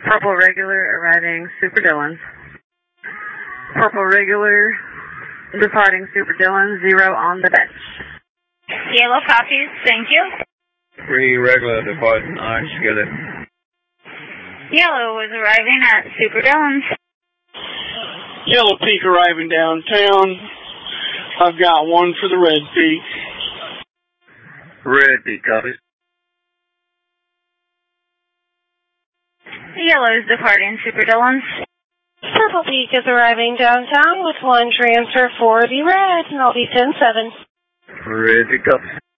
Purple regular arriving Super Dillons. Purple regular departing Super Dillons, 0 on the bench. Yellow copies, thank you. 3 regular departing Orange Skillet. Yellow is arriving at Super Dillons. Yellow Peak arriving downtown. I've got 1 for the Red Peak. Red Peak copies. Yellow is departing Super Dillons. Purple Peak is arriving downtown with 1 transfer for the Red, and I'll be 10-7. Red Peak copies.